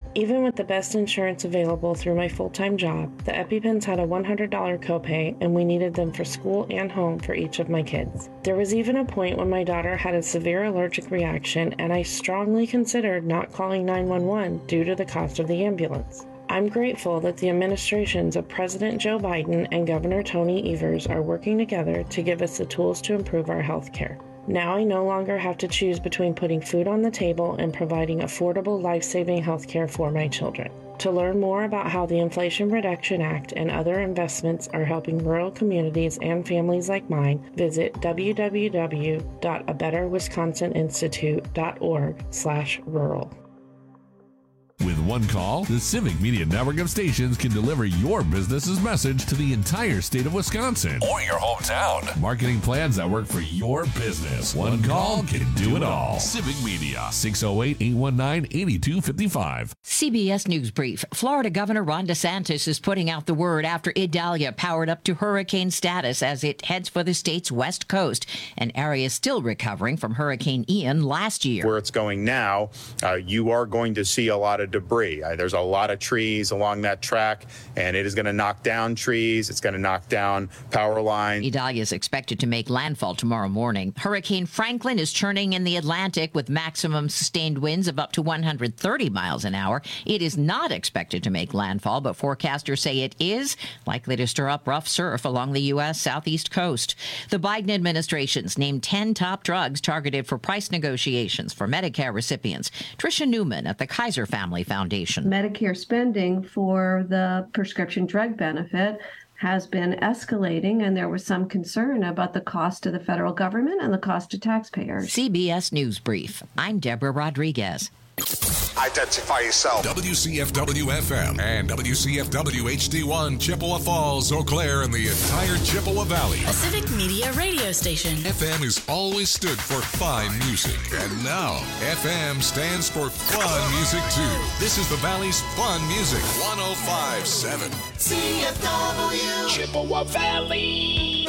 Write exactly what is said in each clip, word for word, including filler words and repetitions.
Even with the best insurance available through my full-time job, the EpiPens had a one hundred dollars copay, and we needed them for school and home for each of my kids. There was even a point when my daughter had a severe allergic reaction, and I strongly considered not calling nine one one due to the cost of the ambulance. I'm grateful that the administrations of President Joe Biden and Governor Tony Evers are working together to give us the tools to improve our health care. Now I no longer have to choose between putting food on the table and providing affordable, life-saving health care for my children. To learn more about how the Inflation Reduction Act and other investments are helping rural communities and families like mine, visit w w w dot a better wisconsin institute dot org slash rural. With one call, the Civic Media Network of stations can deliver your business's message to the entire state of Wisconsin or your hometown. Marketing plans that work for your business. One call can do it all. Civic Media, six oh eight, eight one nine, eight two five five. C B S News Brief. Florida Governor Ron DeSantis is putting out the word after Idalia powered up to hurricane status as it heads for the state's west coast, an area still recovering from Hurricane Ian last year. Where it's going now, uh, you are going to see a lot of debris. Uh, there's a lot of trees along that track, and it is going to knock down trees. It's going to knock down power lines. Idalia is expected to make landfall tomorrow morning. Hurricane Franklin is churning in the Atlantic with maximum sustained winds of up to one hundred thirty miles an hour. It is not expected to make landfall, but forecasters say it is likely to stir up rough surf along the U S southeast coast. The Biden administration's named ten top drugs targeted for price negotiations for Medicare recipients. Tricia Newman at the Kaiser Family Foundation. Medicare spending for the prescription drug benefit has been escalating, and there was some concern about the cost to the federal government and the cost to taxpayers. C B S News Brief. I'm Deborah Rodriguez. Identify yourself. W C F W F M and W C F W H D one, Chippewa Falls, Eau Claire, and the entire Chippewa Valley. A Civic Media radio station. F M has always stood for fine music. And now, F M stands for fun music, too. This is the Valley's fun music. one oh five point seven. C F W. Chippewa Valley.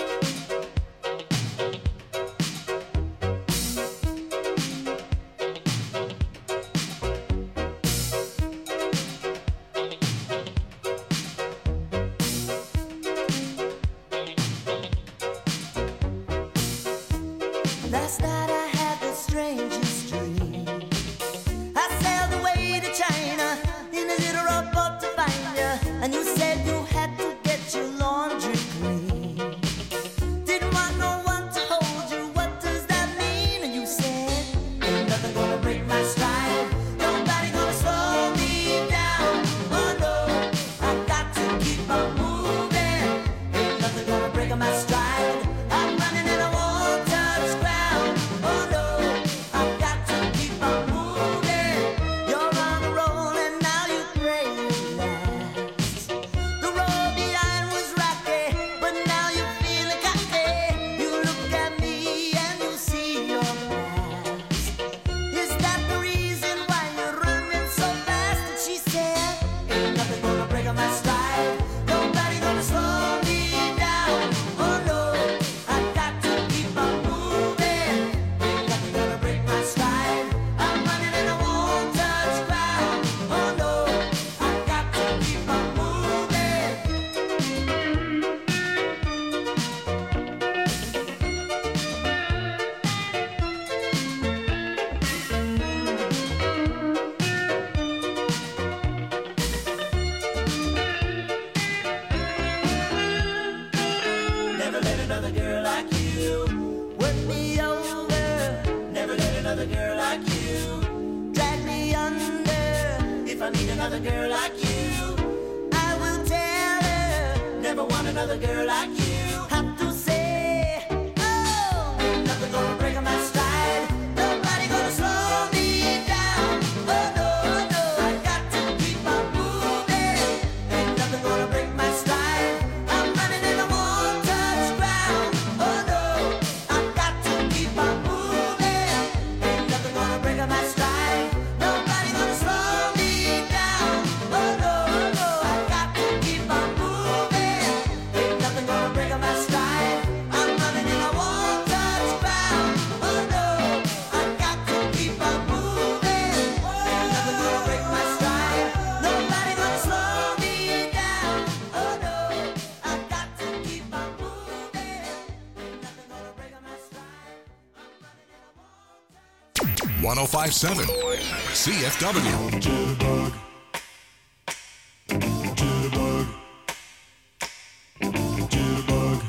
one oh five point seven C F W. Jitterbug. Jitterbug. Jitterbug.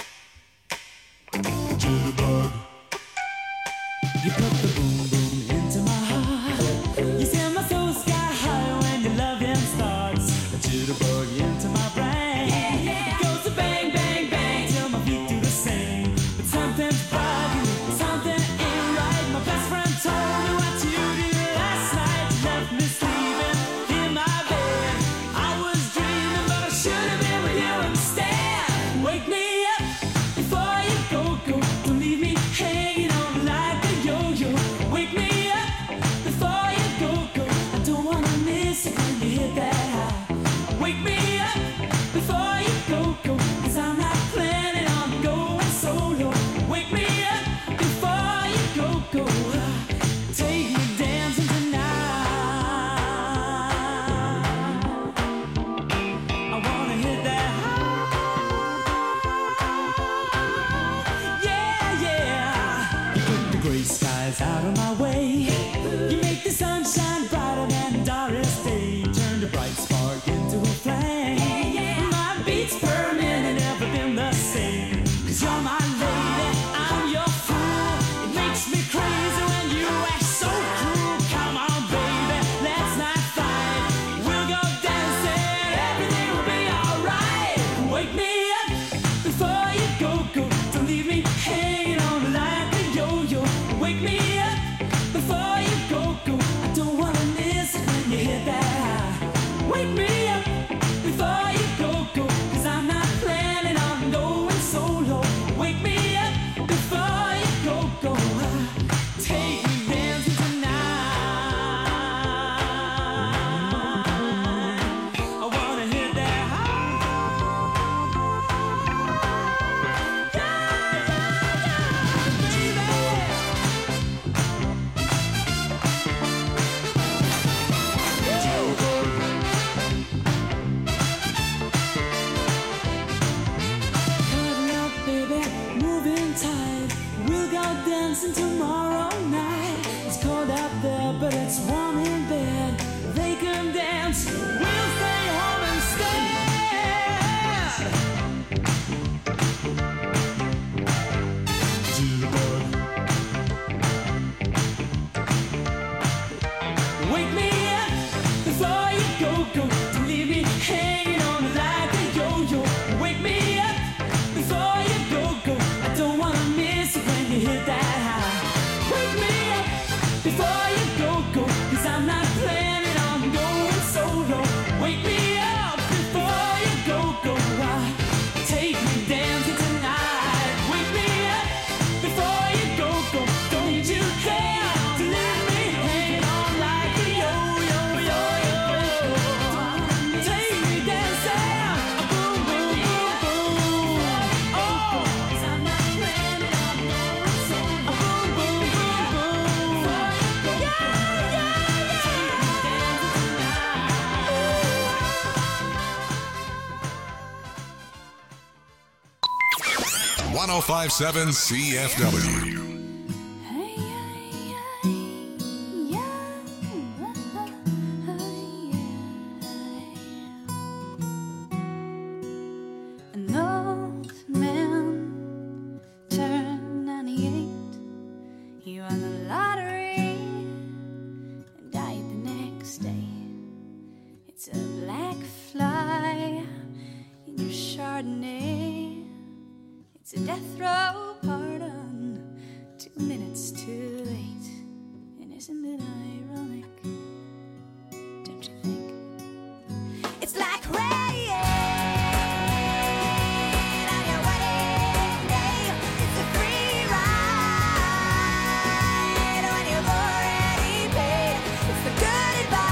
Jitterbug. You put the boom boom into my heart. You send my soul sky high when your loving starts. A jitterbug into my brain. Yeah, yeah. It goes to bang, bang, bang till my feet do the same. But something's bugging, something ain't right. My best friend told me what you did last night. You left me sleeping in my bed. I was dreaming, but I should have been with you instead. Wake me up before you go, go. Don't leave me hanging on like a yo-yo. Wake me up before you go, go. I don't wanna miss it when you hit that high. Wake me up before you go, go. Cause I'm not planning on going solo. Wake me up before you go, go. Take me dancing tonight. I wanna hit that high. Yeah, yeah. You put the gray skies out of my way. You make the sunshine brighter than Doris Day. Turn the bright spark into a flame. My beats per minute never been the same. Cause you're my lady, I'm your fool. It makes me crazy when you act so cruel. Come on, baby, let's not fight. We'll go dancing, everything will be alright. Wake me up before you go, go. Don't leave me hanging on like a yo-yo. Wake me up before you go, go. I don't wanna miss it when you hit that high. Wake me up before you go, go. Cause I'm not planning on going solo. Wake me up before you go, go. Take me dancing tonight. I wanna hit that high. Cuddle up, baby, moving tight. We'll go dancing tomorrow night. It's cold out there, but it's warm in bed. They can dance, we'll stay home instead. Jitterbug. Wake me up before you go, go. Don't leave me hanging on like a yo-yo. Wake me up before you go, go. I don't wanna miss it when you hit that high. Wake me up before you go, go. Cause I'm not planning on going solo. Wake me up before you go, go. Take me dancing tonight. Wake me up before you go, go. Don't need you there to leave me hanging on like a yo-yo, yo-yo. Take me dancing, boom, boom, boom, boom. Oh, 'cause I'm not planning on going solo. Boom, boom, boom, boom. Yeah, yeah, yeah. Take me dancing tonight. one oh five point seven C F W. An old man turned ninety-eight. He won the lottery and died the next day. It's a black fly in your Chardonnay. It's a death row pardon, two minutes too late. And isn't it ironic? Don't you think? It's like rain on your wedding day. It's a free ride when you've already paid. It's the good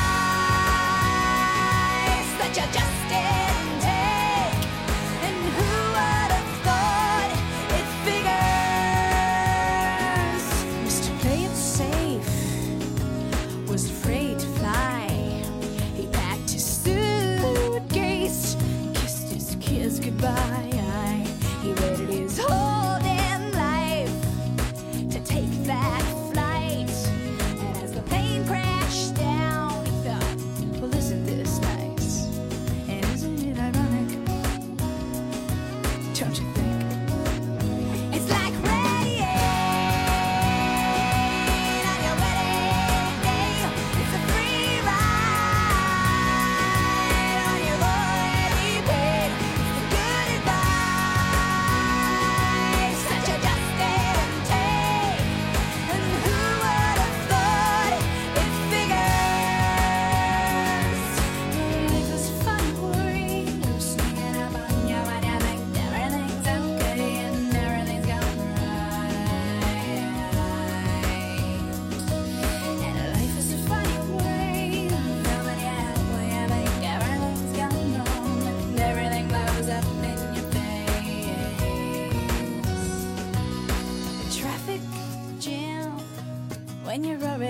advice that you just didn't take. And who would have thought it figures? Mister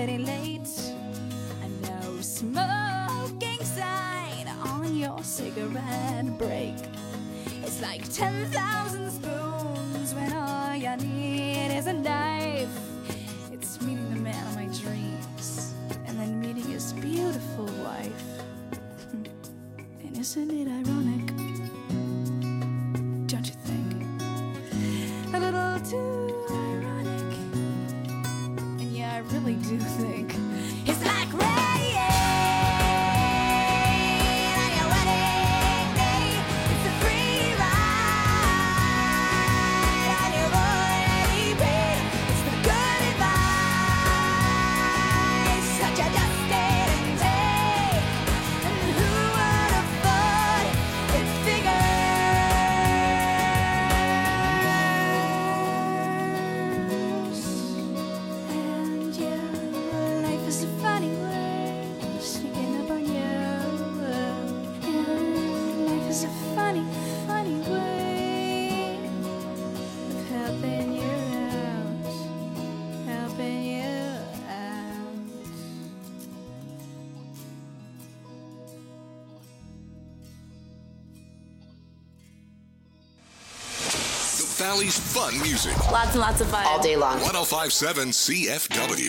getting late. A no smoking sign on your cigarette break. It's like ten thousand spoons when all you need is a knife. It's meeting the man of my dreams and then meeting his beautiful wife. And isn't it ironic? Don't you think? A little too ironic. And yeah, I really do think it's like rain on your wedding day. It's a free ride on your already paid. It's the good advice that you just didn't take. And who would have thought it figures? And yeah, life is a funny way sneaking up on you. Yeah, life is a funny, funny way of helping you out, helping you out. The Valley's fun music. Lots and lots of fun. All day long. one oh five point seven C F W.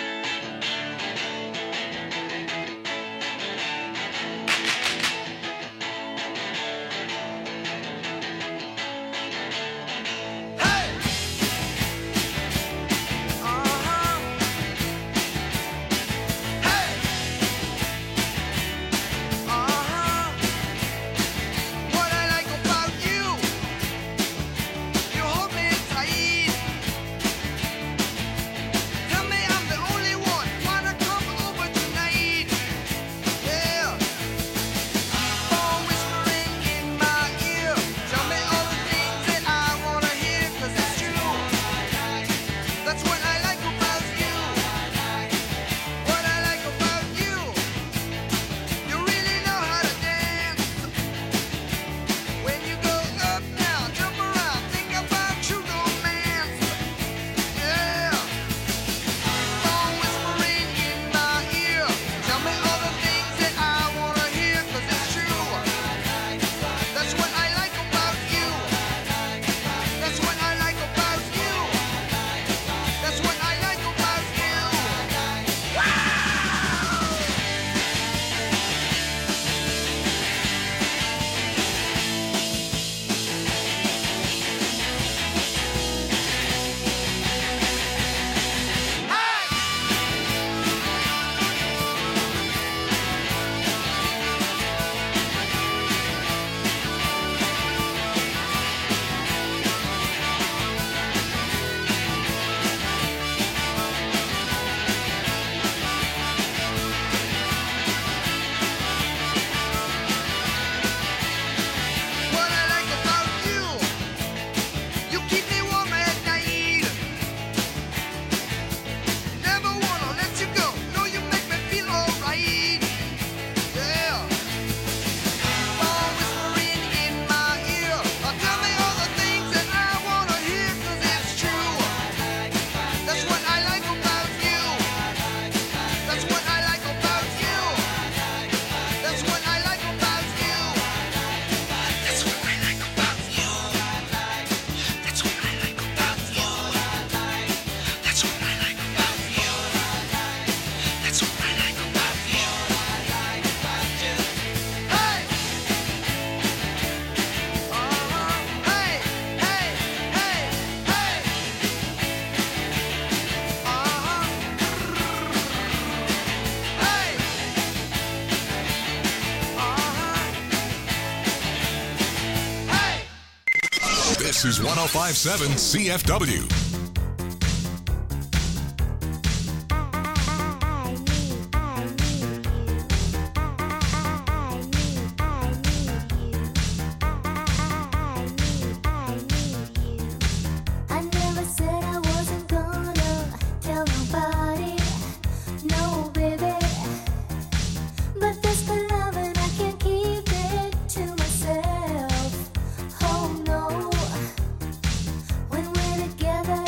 What I like about you, you hold me tight. Tell me I'm the only one. Wanna come over tonight? Yeah. Phone whispering in my ear. Tell me all the things that I wanna hear, 'cause it's true. That's what I like about you. What I like about you, you really know how to dance. When you go up, down, jump around, think about true romance. Yeah. Phone whispering in my ear. Tell me all the things that I wanna hear, 'cause it's true. That's what I like about you. That's what I like about you. That's what I like about you. What I like about you, you keep me warm at night. Never wanna let you go. No, you make me feel alright. Yeah. Phone whispering in my ear. Oh, tell me all the things that I wanna hear, 'cause it's true. That's what I like about you. That's what I like about you. That's what I like about you. That's what I like about you. That's what I like about you. That's what I like about you. That's what I like about you. Hey! Uh-huh. Hey, hey, hey, hey. Uh-huh. Hey! Uh-huh. Hey! This is one oh five point seven C F W. I never said I wasn't gonna tell nobody, no baby. But this love and I can't keep it to myself. Oh no, when we're together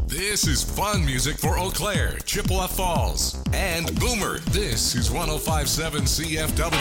This is fun music for Eau Claire, Chippewa Falls, and Boomer. This is one oh five point seven C F W.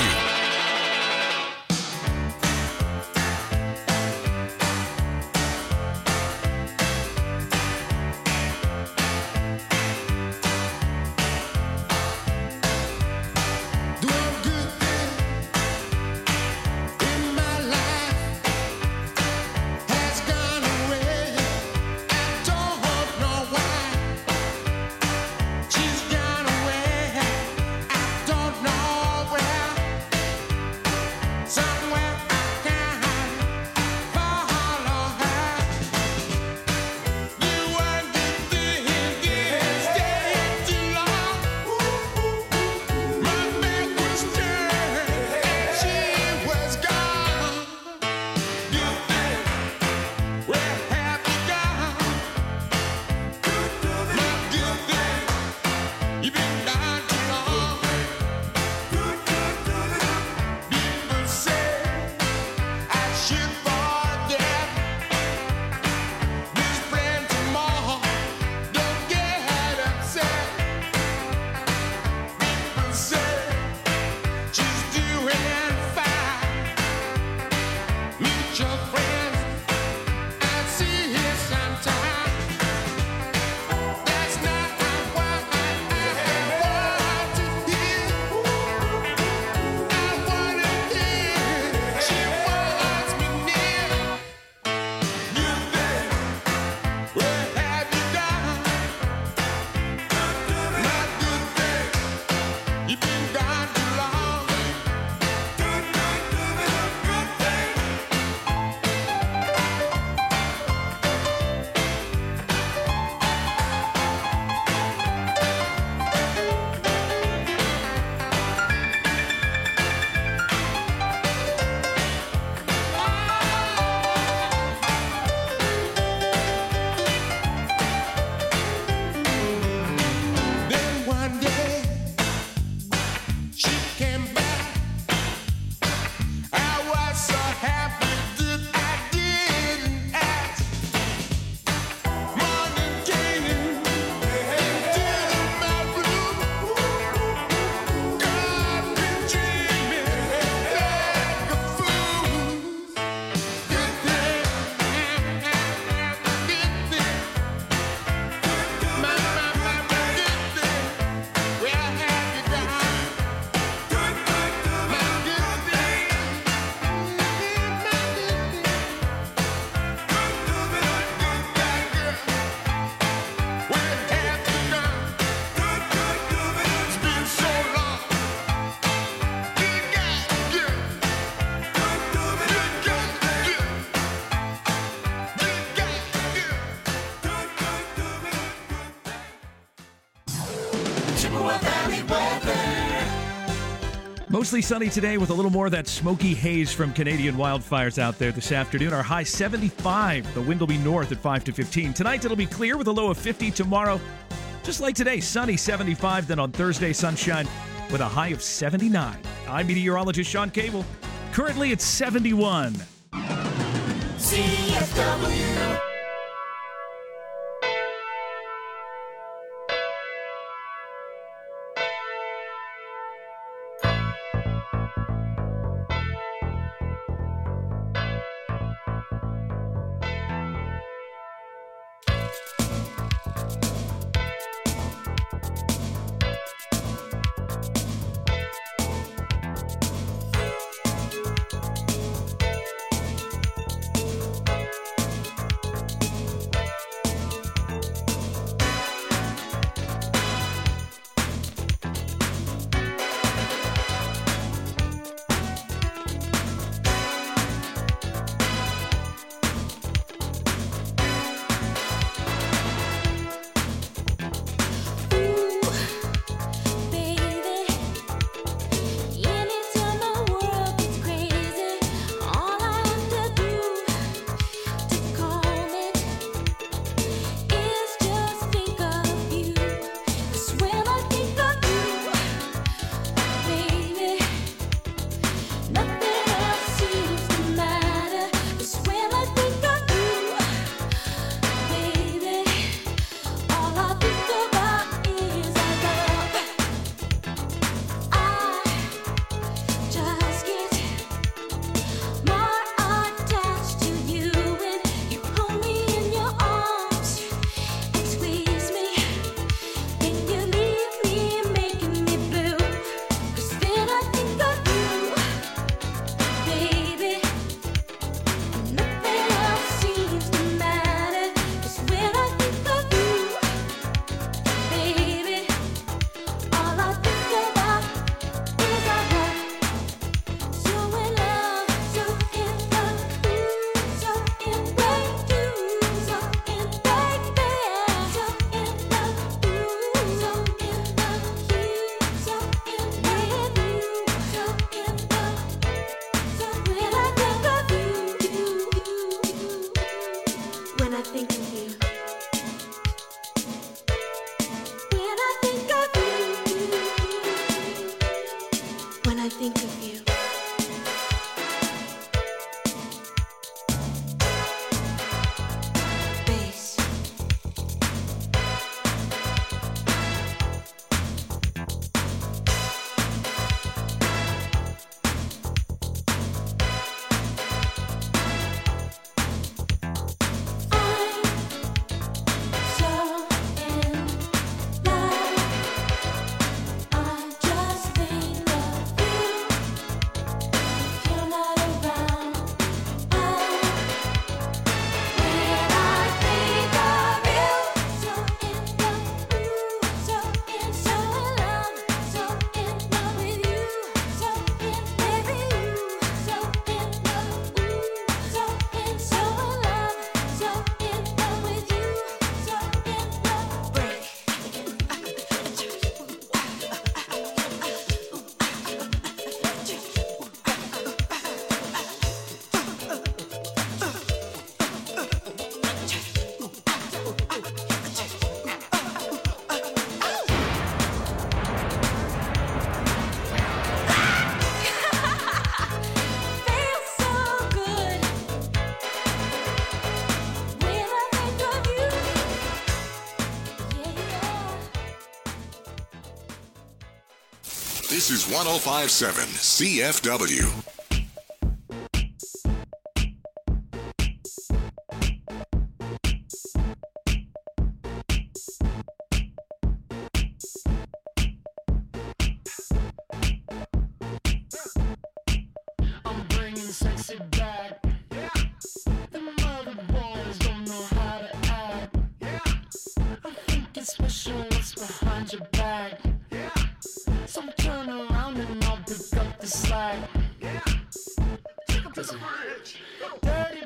Mostly sunny today with a little more of that smoky haze from Canadian wildfires out there this afternoon. Our high seventy-five. The wind will be north at five to fifteen. Tonight it'll be clear with a low of fifty. Tomorrow, just like today, sunny seventy-five. Then on Thursday, sunshine with a high of seventy-nine. I'm meteorologist Sean Cable. Currently it's seventy-one. C F W. think of you. This is one oh five point seven C F W. I'm bringing sexy back. Yeah. The mother boys don't know how to act. Yeah. I think it's special what's behind your back. Yeah. So turn around and I'll pick up the slack. Yeah. Take 'em to the bridge. Dirty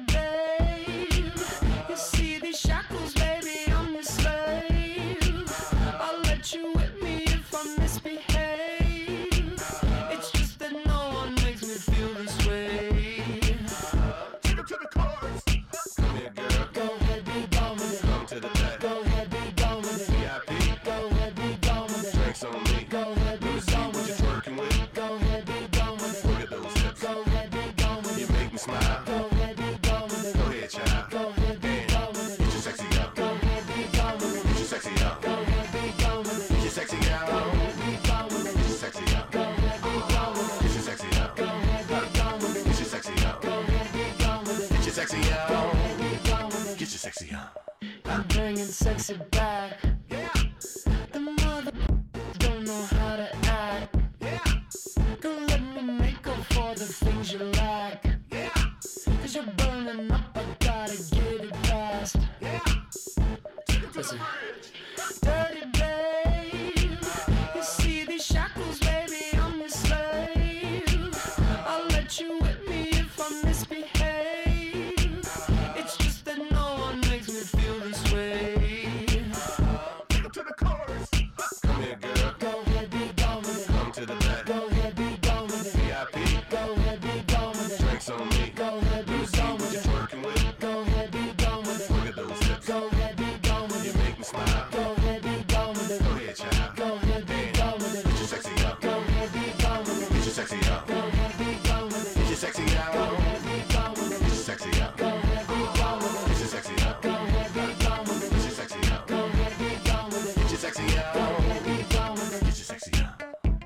babe. You see these shackles, baby, I'm your slave. I'll let you whip me if I misbehave. It's just that no one makes me feel this way. Take 'em to the chorus. Come here, girl. Go ahead, be gone with it. Come to the back. Go ahead, be gone with it. V I P. Go ahead, be gone with it. Drinks on me. Go ahead, be gone with it. Working with. Go ahead, be gone with it. Look at those hips. Go ahead, be gone with it. You make me smile. Go ahead, be gone with it. Go ahead, child. Go ahead, be gone with it. Get your sexy up. Go ahead, be gone with it. Get your sexy up. Go ahead, be gone with it. Get your sexy up. Go ahead, be gone with it. Get your sexy up. Go ahead, be gone with it. Get your sexy up. Go ahead, be gone with it. Get your sexy up. Go ahead, be gone with it. Get your sexy up. Go ahead, be gone with it. Get your sexy up. I'm bringing sexy back. Yeah. The mother don't know how to act. Yeah. Don't let me make up for the things you lack. Yeah. Cause you're burning up, I gotta get it fast. Yeah. Listen. Dirty babe. You see these shackles, baby, I'm your slave. I'll let you whip me if I misbehave. It's just that no one makes me feel this way. Take 'em to the chorus. Come here, girl. Go ahead, be gone with it. Come to the back. Go ahead, be gone with it. V I P. Go ahead, be gone with it. Drinks on me. Go ahead, be gone with it. Working with. Go ahead, be gone with it. Look at those hips. Go ahead, be gone with it. You make me smile. Go ahead, be gone with it. Go ahead, child. Go ahead, be gone with it. Get your sexy up. Go ahead, be gone with it. Get your sexy up. Go ahead, be gone with it. Get your sexy up. Go ahead, be gone with it. Get your sexy up. Go ahead, be gone with it. Get your sexy up. Go ahead, be gone with it. Get your sexy up. Go ahead, be gone with it. Get your sexy up. Go ahead, be gone with it. Get your sexy up.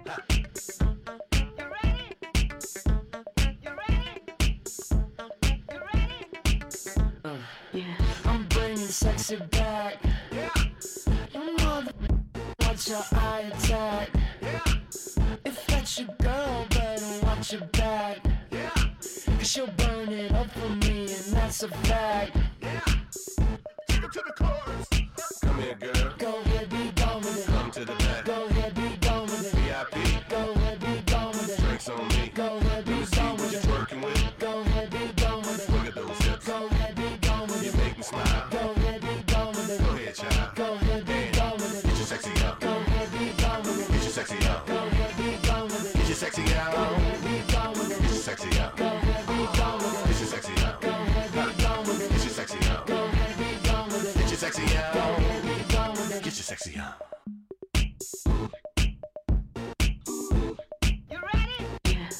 Uh, yeah. I'm bringing sexy back. Yeah. You mother, watch your eye attack. Yeah. If that's your girl, better watch your back. Yeah. Cause she'll burn it up for me, and that's a fact. Yeah. Take 'em to the chorus. Come here, girl. Go ahead, be gone with it. Come to the back. Go ahead, be gone with it. V I P. Go ahead, be gone with it. Drinks on me. Go ahead, be gone with it. Working with. Go ahead, be gone with it. Look at those hips. Go ahead, be gone with it. You make me smile. Go ahead, be gone with it. Go ahead, child. Go ahead, be gone with it. Get your sexy up. Go ahead, be gone with it. Get your sexy up. Go ahead, be gone with it. Get your sexy up. Go ahead, be gone with it. Get your sexy up. Go ahead, be gone with it. Get your sexy up. Go ahead, be gone with it. Get your sexy up. Go ahead, be gone with it. Get your sexy up. Go ahead, be gone with it. Get your sexy up. You ready? Yeah.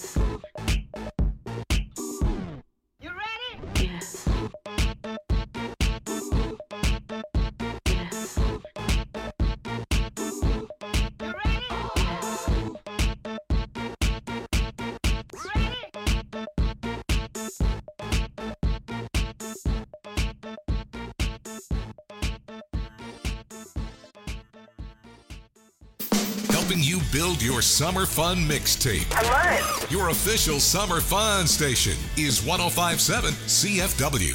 helping you build your summer fun mixtape. I love it. Your official summer fun station is one oh five point seven C F W.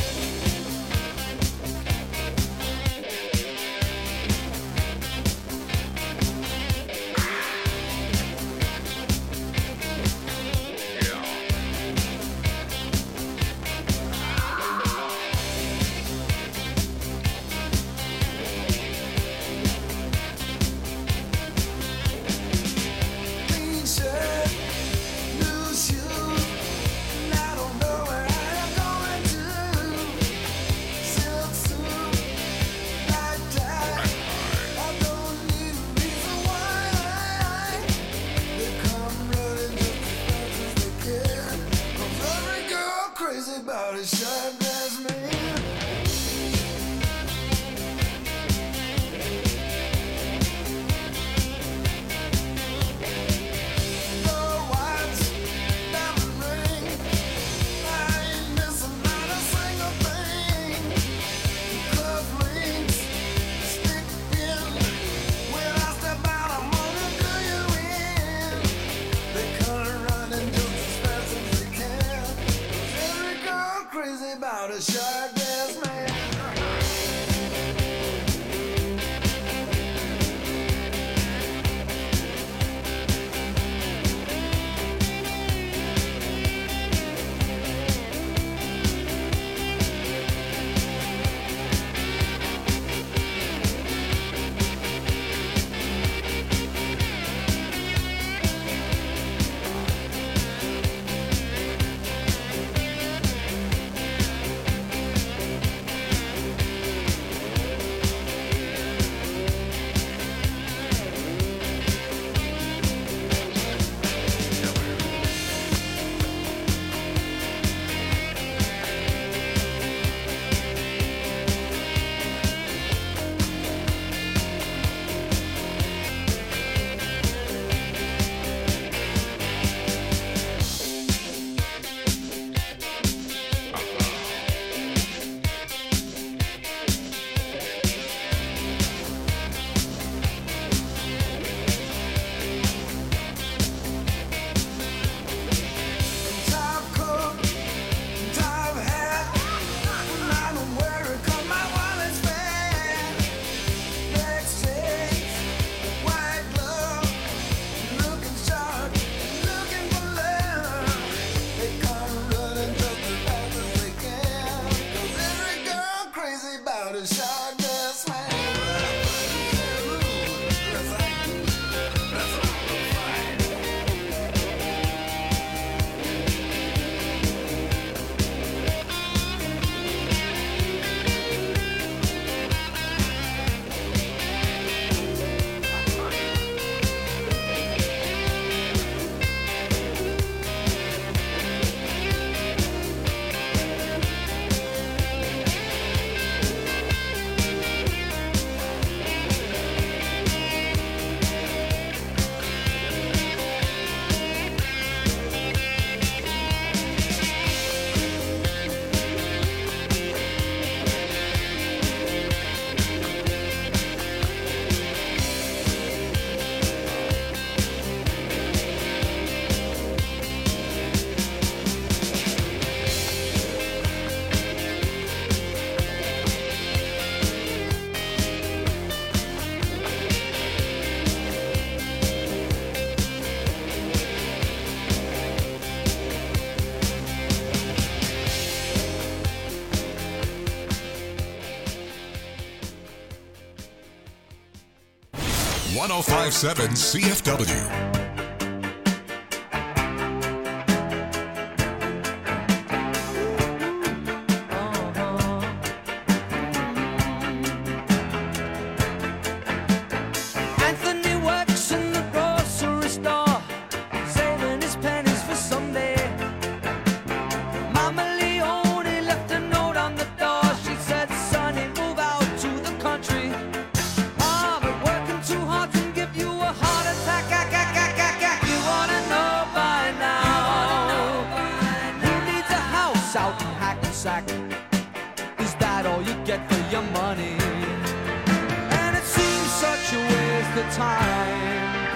one oh five point seven C F W. Is that all you get for your money? And it seems such a waste of time.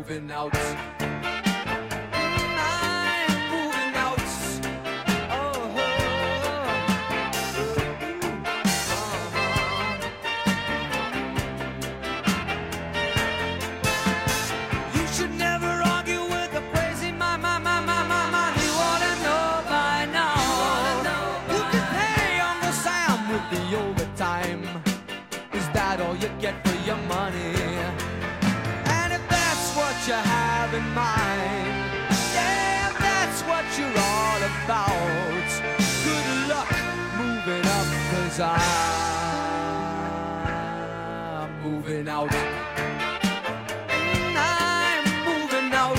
moving out. I'm moving out. Oh, you should never argue with a crazy my my my my my my. You ought to know by now. You can pay Uncle Sam with the overtime. Is that all you get for your money? And if that's what you have in mind, yeah, if that's what you're all about, good luck moving up, 'cause I'm moving out. I'm moving out.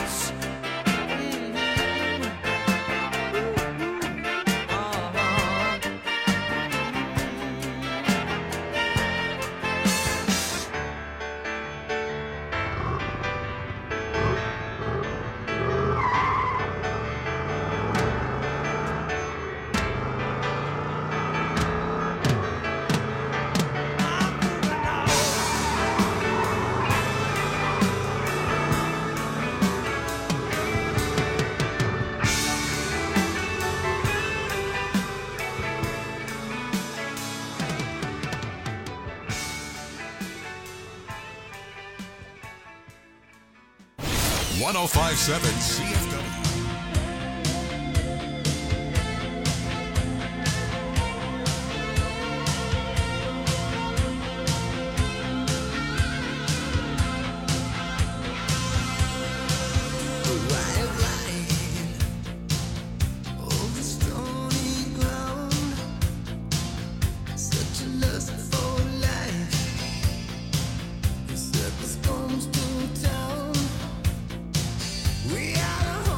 one oh five point seven C F W. We are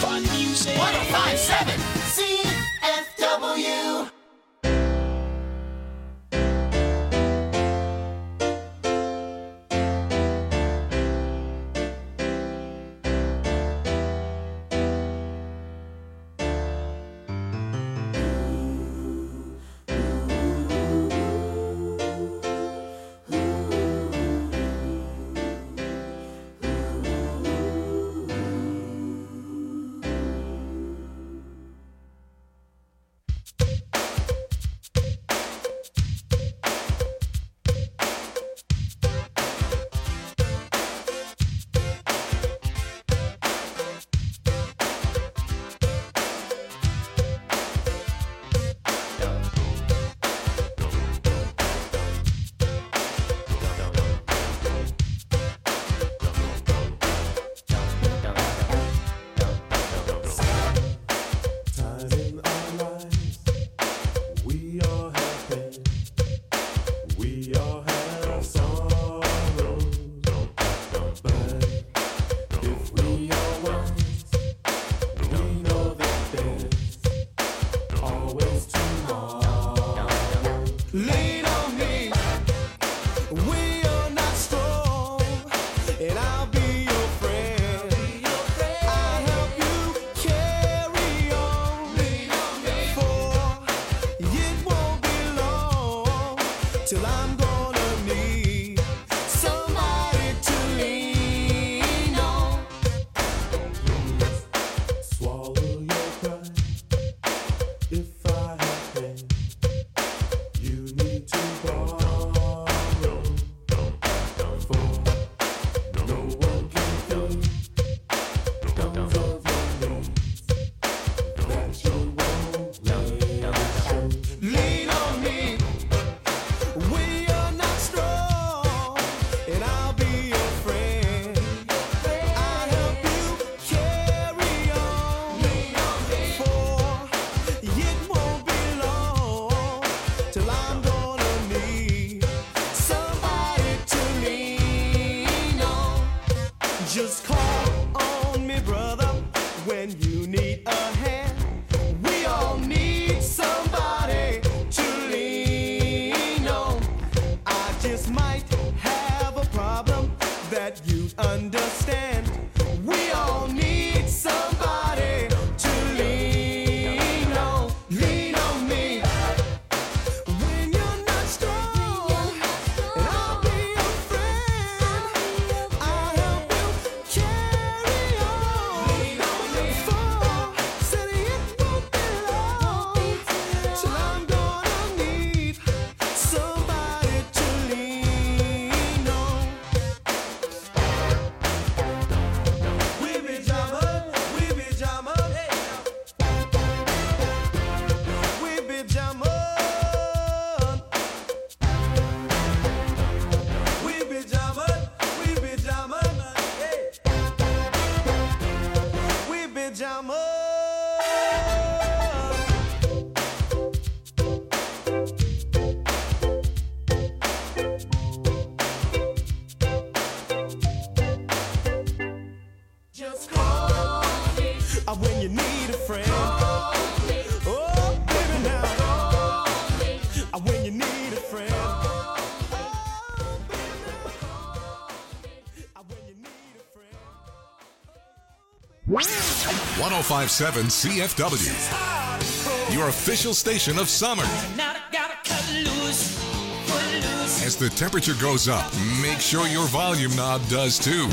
fun music. one oh five point seven C F W. one oh five point seven C F W, your official station of summer. As the temperature goes up, make sure your volume knob does too.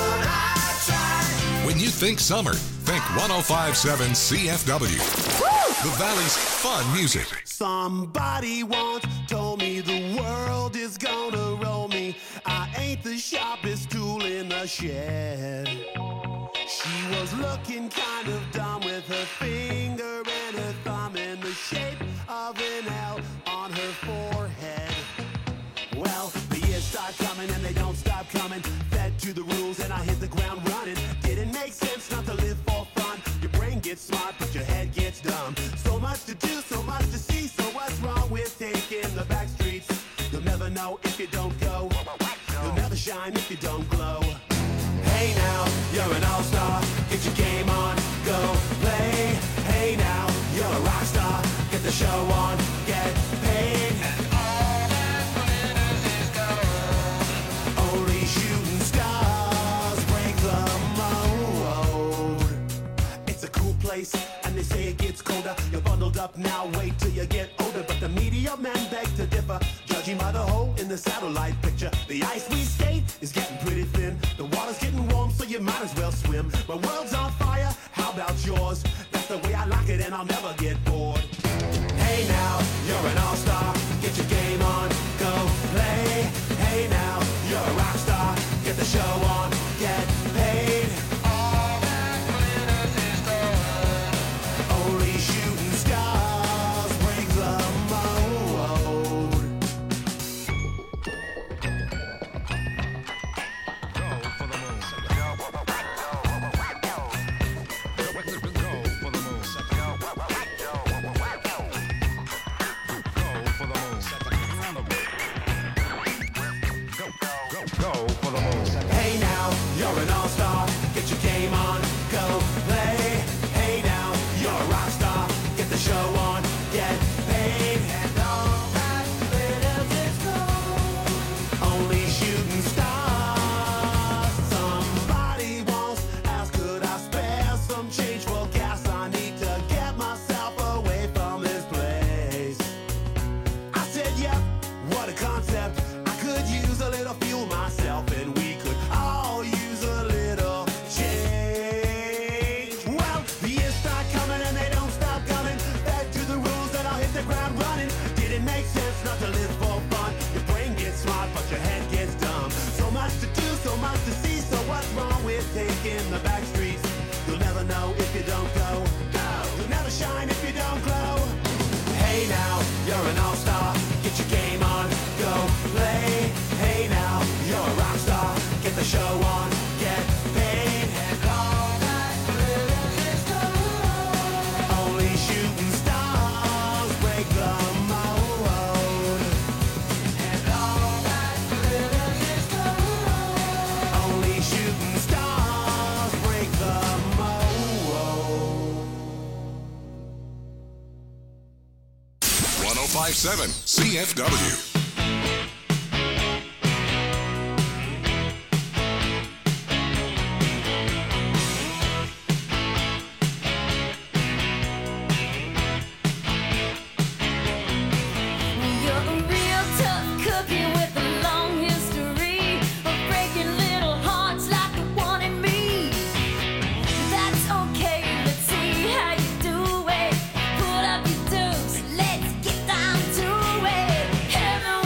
When you think summer, think one oh five point seven C F W, the Valley's fun music. Somebody once told me the world is gonna roll me. I ain't the sharpest tool in the shed. She was looking kind of dumb with her finger and her thumb in the shape of an L on her forehead. Well, the years start coming and they don't stop coming. Fed to the rules and I hit the ground running. Didn't make sense not to live for fun. Your brain gets smart but your head gets dumb. So much to do, so much to see. So what's wrong with taking the back streets? You'll never know if you don't go. You'll never shine if you don't glow. Hey now, you're an all-star. Get your game on, go the show on, get paid. And all that glitters is gold. Only shooting stars break the mold. It's a cool place, and they say it gets colder. You're bundled up now, wait till you get older. But the media men beg to differ, judging by the hole in the satellite picture. The ice we skate is getting pretty thin. The water's getting warm, so you might as well swim. My world's on fire, how about yours? That's the way I like it, and I'll never get bored. Hey now, you're an all-star. Get your game on, go play. Hey now, you're a rock star. Get the show on, get paid. All that glitters is gold. Only shooting stars break the mold. Hey now, you're an all-star. Get your game on, go play. Hey now, you're a rock star. Get the show on, get paid. And all that glitters is gold. Only shooting stars. Somebody once asked, could I spare some change for gas? I need to get myself away from this place. I said, yep, what a concept. I could use a little fuel myself, and we could all use a little change. Well, the years start coming and they don't stop coming. Back to the rules and I'll hit the ground running. Did it make sense not to live for fun? Your brain gets smart, but your head gets dumb. So much to do, so much to see. So what's wrong with taking the back streets? You'll never know if you don't go. Go! You'll never shine if you don't glow. Hey now, you're an all-star. Get your game on, go play. Hey now, you're a rock star. Get the show on, get paid. And all that glitters is gold. Only shooting stars break the mold. And all that glitters is gold. Only shooting stars break the mold. one oh five point seven C F W. You're a real tough cookie with a long history of breaking little hearts like the one in me. That's okay, let's see how you do it. Put up your dues, let's get down to it. Heaven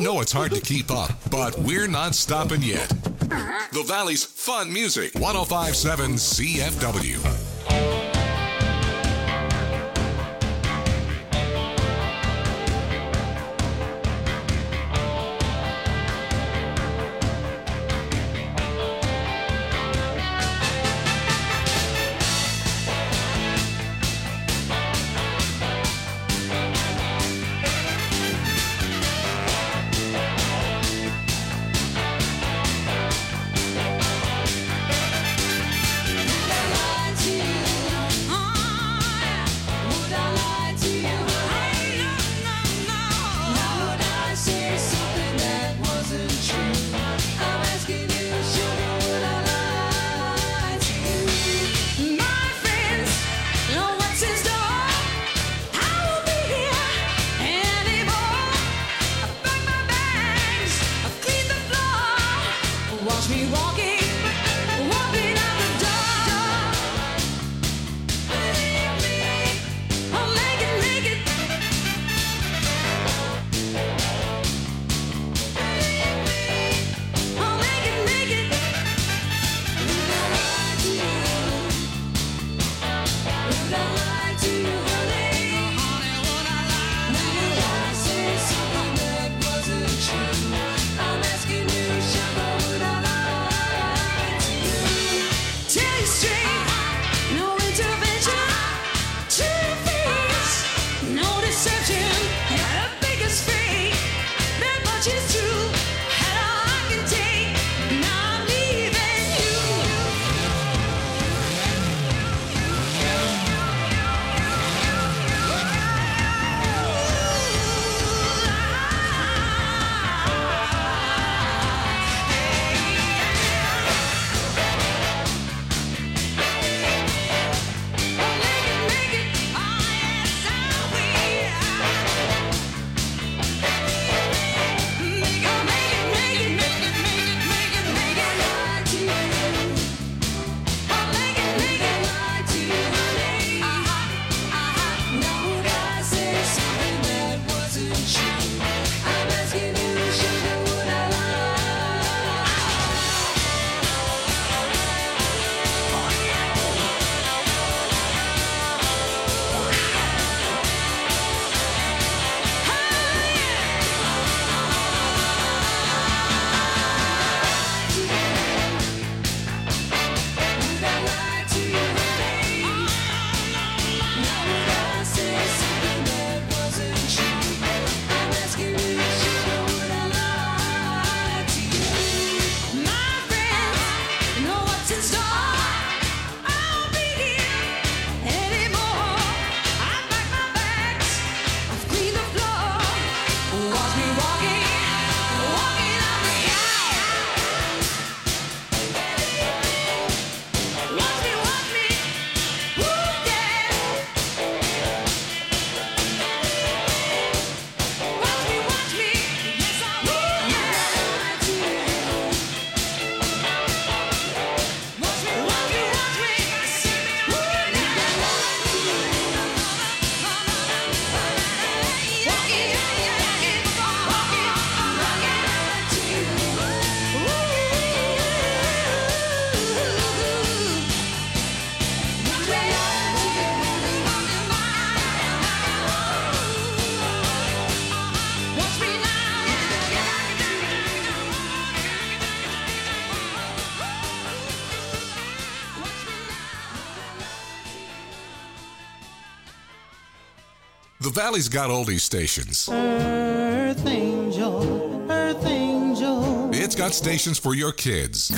know it's hard to keep up, but we're not stopping yet. The Valley's Fun Music, one oh five point seven C F W. The Valley's got oldies stations. Earth Angel, Earth Angel. It's got stations for your kids.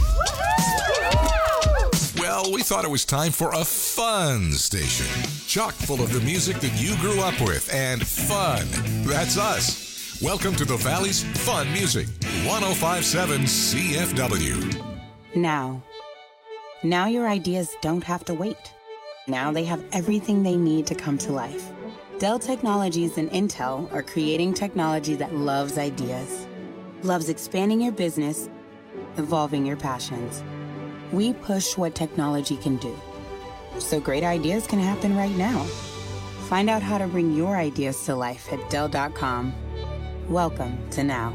Well, we thought it was time for a fun station. Chock full of the music that you grew up with and fun. That's us. Welcome to the Valley's Fun Music, one oh five point seven C F W. Now. Now your ideas don't have to wait. Now they have everything they need to come to life. Dell Technologies and Intel are creating technology that loves ideas, loves expanding your business, evolving your passions. We push what technology can do, so great ideas can happen right now. Find out how to bring your ideas to life at Dell dot com. Welcome to Now.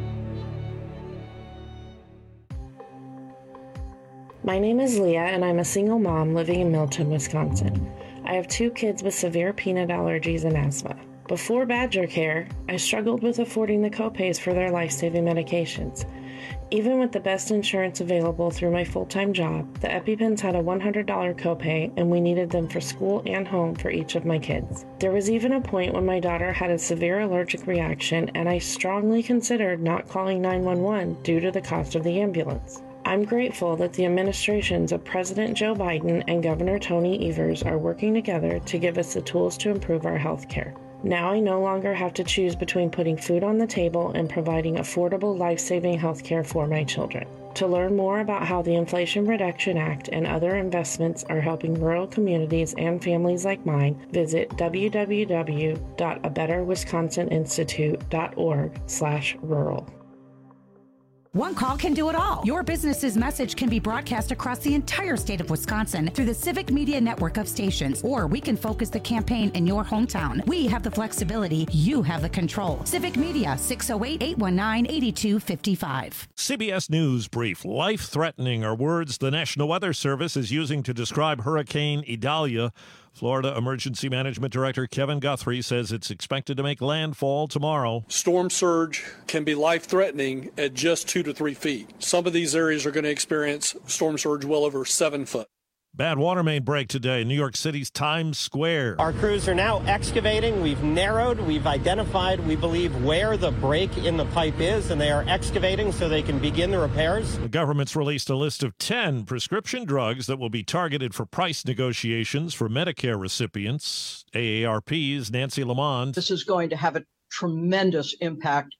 My name is Leah, and I'm a single mom living in Milton, Wisconsin. I have two kids with severe peanut allergies and asthma. Before Badger Care, I struggled with affording the copays for their life-saving medications. Even with the best insurance available through my full-time job, the EpiPens had a one hundred dollars copay, and we needed them for school and home for each of my kids. There was even a point when my daughter had a severe allergic reaction, and I strongly considered not calling nine one one due to the cost of the ambulance. I'm grateful that the administrations of President Joe Biden and Governor Tony Evers are working together to give us the tools to improve our health care. Now I no longer have to choose between putting food on the table and providing affordable, life-saving health care for my children. To learn more about how the Inflation Reduction Act and other investments are helping rural communities and families like mine, visit w w w dot a better wisconsin institute dot org slash rural. One call can do it all. Your business's message can be broadcast across the entire state of Wisconsin through the Civic Media network of stations, or we can focus the campaign in your hometown. We have the flexibility. You have the control. Civic Media, six oh eight, eight one nine, eight two five five. C B S News Brief. Life-threatening are words the National Weather Service is using to describe Hurricane Idalia. Florida Emergency Management Director Kevin Guthrie says it's expected to make landfall tomorrow. Storm surge can be life-threatening at just two to three feet. Some of these areas are going to experience storm surge well over seven foot. Bad water main break today in New York City's Times Square. Our crews are now excavating. We've narrowed, we've identified, we believe, where the break in the pipe is, and they are excavating so they can begin the repairs. The government's released a list of ten prescription drugs that will be targeted for price negotiations for Medicare recipients. A A R P's Nancy Lamond. This is going to have a tremendous impact